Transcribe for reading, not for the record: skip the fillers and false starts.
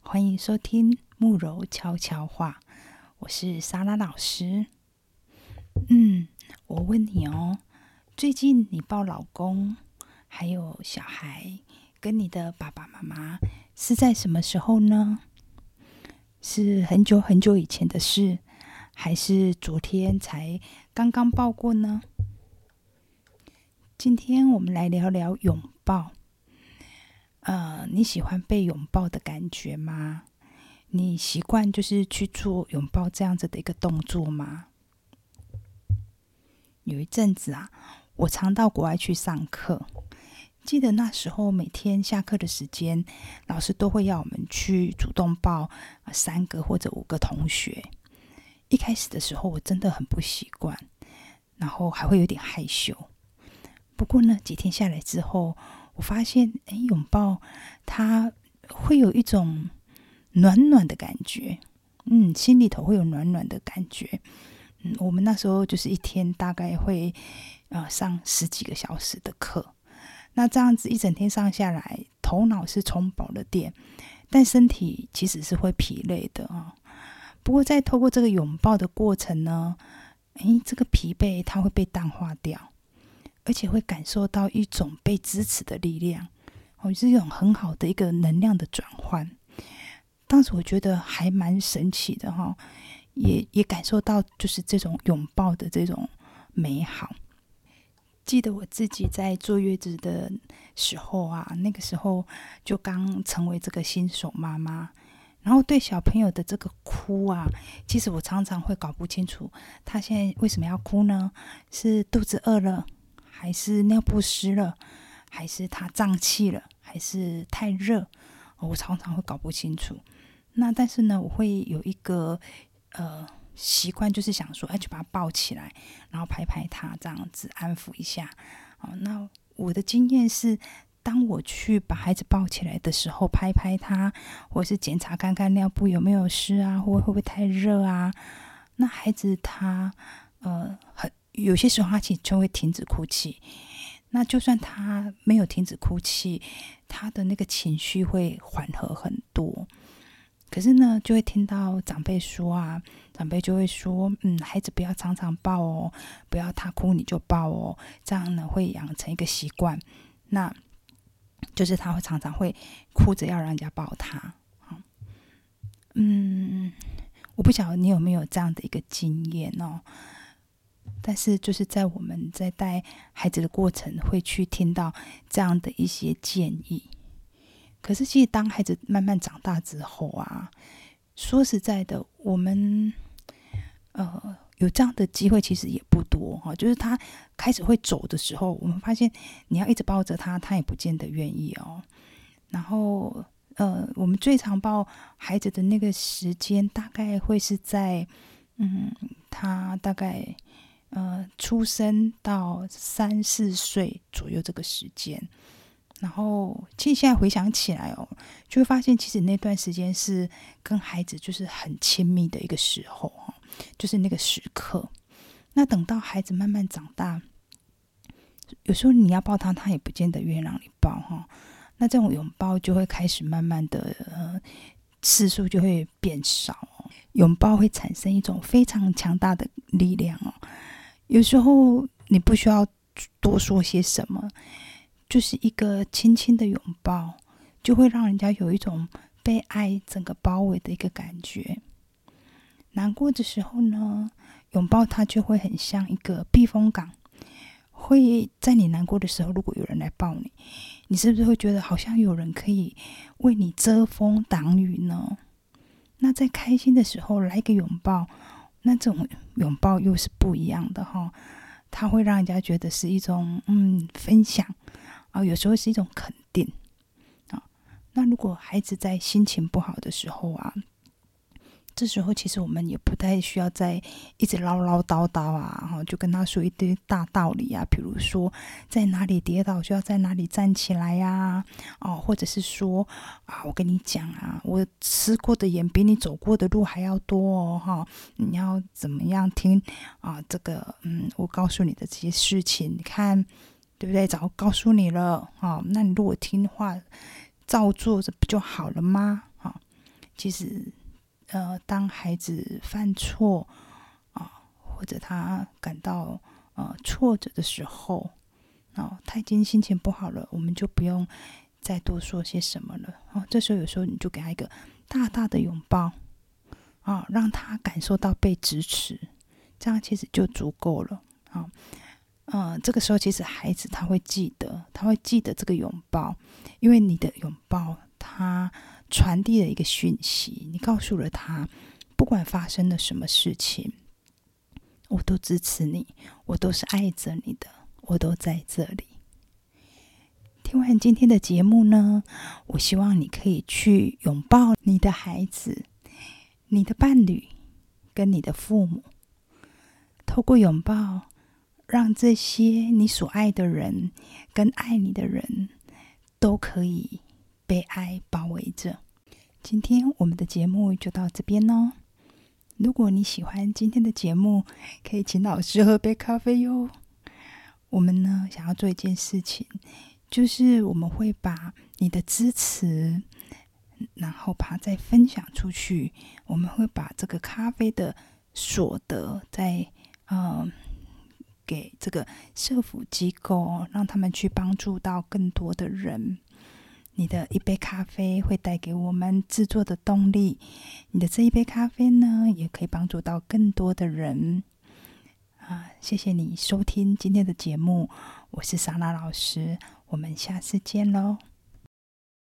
欢迎收听慕柔悄悄话，我是莎拉老师。我问你哦，最近你抱老公还有小孩跟你的爸爸妈妈是在什么时候呢？是很久很久以前的事，还是昨天才刚刚抱过呢？今天我们来聊聊拥抱。你喜欢被拥抱的感觉吗？你习惯就是去做拥抱这样子的一个动作吗？有一阵子啊，我常到国外去上课，记得那时候每天下课的时间，老师都会要我们去主动抱3个或者5个同学。一开始的时候我真的很不习惯，然后还会有点害羞。不过呢，几天下来之后，我发现拥抱它会有一种暖暖的感觉，心里头会有暖暖的感觉。我们那时候就是一天大概会上10几个小时的课，那这样子一整天上下来，头脑是充饱了电，但身体其实是会疲累的啊。不过在透过这个拥抱的过程呢，这个疲惫它会被淡化掉，而且会感受到一种被支持的力量，是一种很好的一个能量的转换。当时我觉得还蛮神奇的哈，也感受到就是这种拥抱的这种美好。记得我自己在坐月子的时候啊，那个时候就刚成为这个新手妈妈，然后对小朋友的这个哭啊，其实我常常会搞不清楚他现在为什么要哭呢？是肚子饿了，还是尿布湿了，还是他胀气了，还是太热？我常常会搞不清楚。那但是呢，我会有一个习惯，就是想说，就把他抱起来，然后拍拍他，这样子安抚一下。那我的经验是，当我去把孩子抱起来的时候，拍拍他，或是检查看看尿布有没有湿啊，会不会太热啊？那孩子他有些时候他其实就会停止哭泣。那就算他没有停止哭泣，他的那个情绪会缓和很多。可是呢，就会听到长辈说啊，长辈就会说，孩子不要常常抱哦，不要他哭你就抱哦，这样呢会养成一个习惯。那就是他会常常会哭着要让人家抱他。我不晓得你有没有这样的一个经验哦。但是就是在我们在带孩子的过程，会去听到这样的一些建议。可是其实当孩子慢慢长大之后啊，说实在的，我们有这样的机会其实也不多哈。就是他开始会走的时候，我们发现你要一直抱着他，他也不见得愿意哦。然后我们最常抱孩子的那个时间，大概会是在他大概出生到3、4岁左右这个时间。然后其实现在回想起来哦，就会发现其实那段时间是跟孩子就是很亲密的一个时候，就是那个时刻。那等到孩子慢慢长大，有时候你要抱他，他也不见得愿意让你抱哈。那这种拥抱就会开始慢慢的次数就会变少，拥抱会产生一种非常强大的力量哦。有时候你不需要多说些什么，就是一个轻轻的拥抱，就会让人家有一种被爱整个包围的一个感觉。难过的时候呢，拥抱它就会很像一个避风港，会在你难过的时候，如果有人来抱你，你是不是会觉得好像有人可以为你遮风挡雨呢？那在开心的时候来一个拥抱，那这种拥抱又是不一样的哈。它会让人家觉得是一种分享有时候是一种肯定那如果孩子在心情不好的时候啊，这时候其实我们也不太需要再一直唠唠叨叨啊，就跟他说一堆大道理啊，比如说在哪里跌倒就要在哪里站起来呀，或者是说我跟你讲啊，我吃过的盐比你走过的路还要多哦，你要怎么样听这个我告诉你的这些事情，你看对不对？早告诉你了那你如果听话照做，这不就好了吗？ 其实当孩子犯错或者他感到挫折的时候，他已经心情不好了，我们就不用再多说些什么了。这时候有时候你就给他一个大大的拥抱，让他感受到被支持，这样其实就足够了。这个时候其实孩子他会记得这个拥抱，因为你的拥抱他传递了一个讯息，你告诉了他，不管发生了什么事情，我都支持你，我都是爱着你的，我都在这里。听完今天的节目呢，我希望你可以去拥抱你的孩子、你的伴侣跟你的父母，透过拥抱，让这些你所爱的人跟爱你的人都可以被爱包围着。今天我们的节目就到这边哦。如果你喜欢今天的节目，可以请老师喝杯咖啡哟。我们呢，想要做一件事情，就是我们会把你的支持，然后把它再分享出去。我们会把这个咖啡的所得再给这个社福机构，让他们去帮助到更多的人。你的一杯咖啡会带给我们制作的动力，你的这一杯咖啡呢，也可以帮助到更多的人。谢谢你收听今天的节目，我是莎拉老师，我们下次见咯。